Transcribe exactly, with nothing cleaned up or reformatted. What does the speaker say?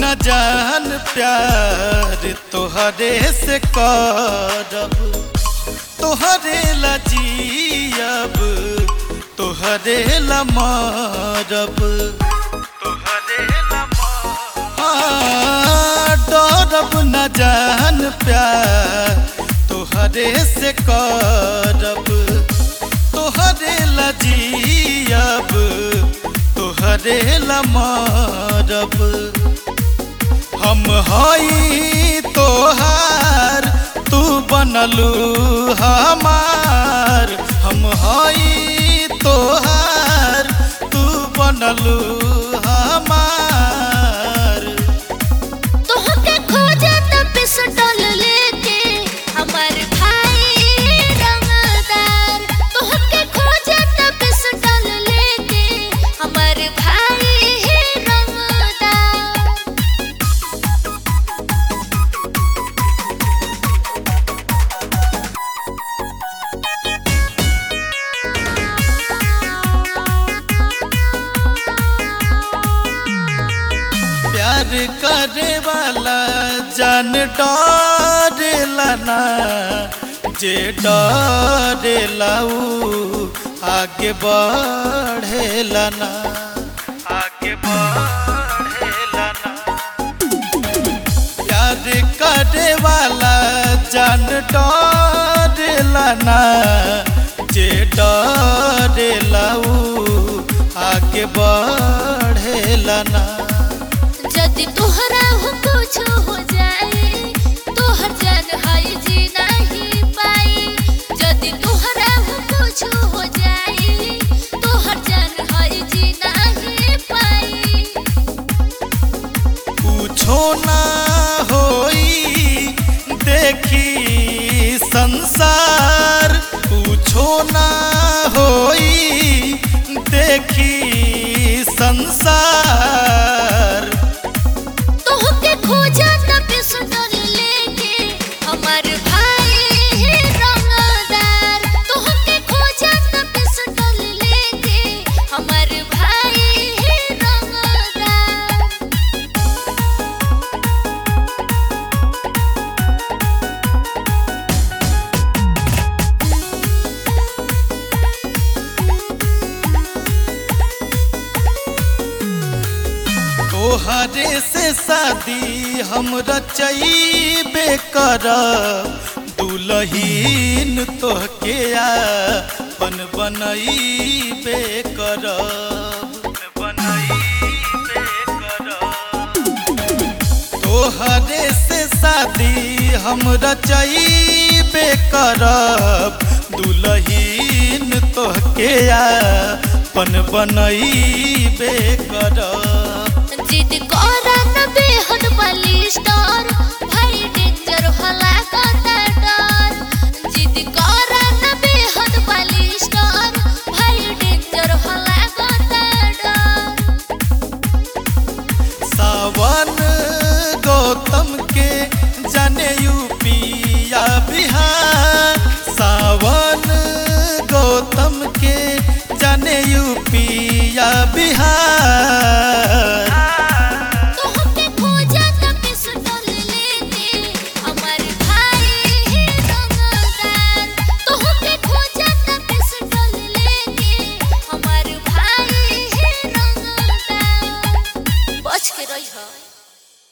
न जान प्यार तोहरे से करब, तोहरे ला जियब, तोहरे ला मरब, तोहरे ला डरब न जान प्यार तोहरे से करब, तोहरे ला जियब, तोहरे ला मरब। हम हई तोहार तू बनलू हमार, हम हई तोहार तू बनलू हमार। तोहके खोजत पिस्टल लेके हमर भाई रंगदार, तोहके खोजत पिस्टल लेके हमर भाई रंगदार। प्यार करे वाला जान डरेला ना, जे डरेला ऊ आगे बढ़ेला ना, आगे बढ़ेला ना। प्यार करे वाला जान डरेला ना, जे डरेला ऊ आगे बढ़ेला ना। यदि तोहरा हो कुछ हो जाए तोहर जान हाय जी नहीं पाई, यदि तोहरा हो कुछ हो जाए तोहर जान हाय जी नहीं पाई। पूछो ना होई देखी संसार, पूछो ना होई देखी संसार। तोहके खोजत पिस्टल लेके हमर भाई रंगदार, तोहके खोजत पिस्टल लेके हमर भाई रंगदार। तोहरे से शादी हम रचैबे करब, दुल्हीन तोहके आपन बनैबे करब, बनैबे करब। तोहरे से शादी हम रचैबे करब, दुल्हीन तोहके आपन बनैबे करब। जिद करन बेहद बलिष्ठर भाई डेंजर होला कता डर, जिद करन बेहद बलिष्ठर भाई डेंजर होला कता डर। सावन गौतम के जाने यूपी या बिहार, सावन गौतम के जाने यूपी या बिहार।